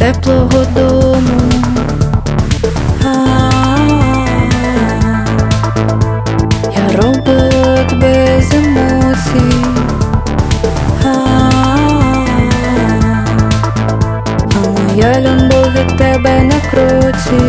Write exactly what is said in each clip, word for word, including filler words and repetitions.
теплого дому. Я робот без емоцій. А моя любов від тебе на кроці.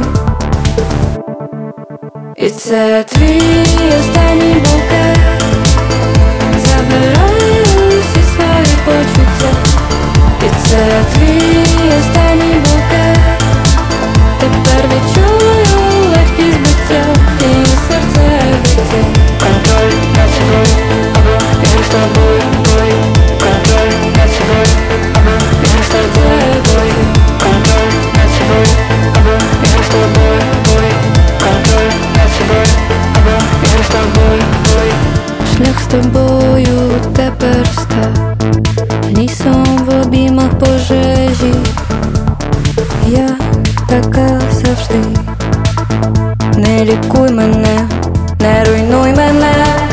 І це твій останній букет. Забираю всі свої почуття. І це твій останній букет. Тепер відчую легкість биття і серце б'ється. Контроль над собою, або я з тобою, бой. Контроль над собою, або я з тобою, бой. Контроль над собою, або я з тобою, бой. Контроль над собою, або я з тобою, бой. Шлях з тобою тепер став лісом в обіймах пожежі. Я така завжди. Не лікуй мене, не руйнуй мене.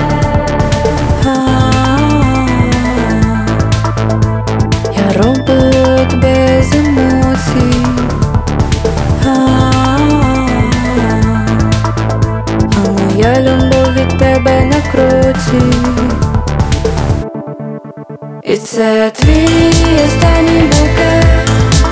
Я робот без емоцій. А моя любов від тебе на кроці. І це твій останній букет.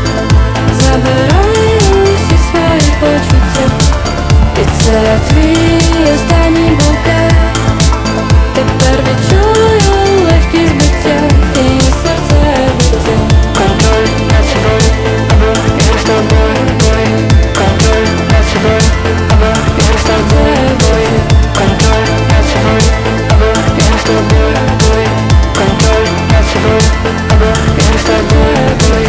Забираю всі свої почуття. І це твій останній букет. Тепер відчую легкість биття і серце б'ється. Контроль над собою, або я з тобою, бой. Контроль над собою, або я з тобою, бой. Контроль над собою, або я з тобою, бой. Контроль над собою, або я з тобою, бой.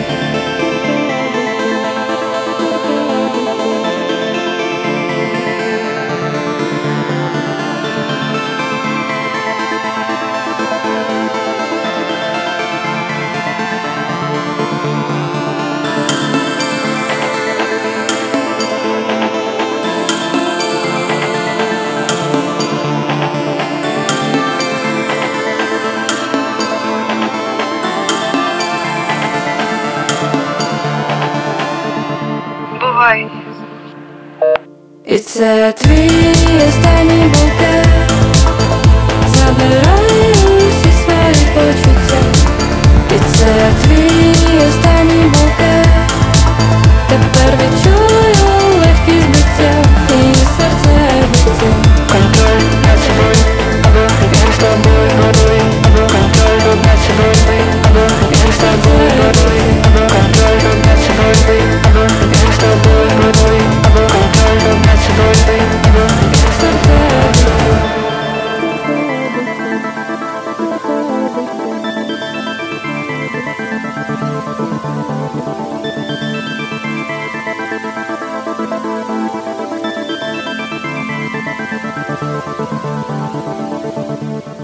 Бувай. І це твій останній букет. Забираю всі свої почуття. І це твій останній букет. Тепер відчую легкість биття і серце б'ється. Контроль над собою, або я з тобою, бой. Контроль над собою, або я з тобою, бой. Контроль над собою, або я з тобою, бой. Контроль над собою, або я з тобою, бой. Thank you.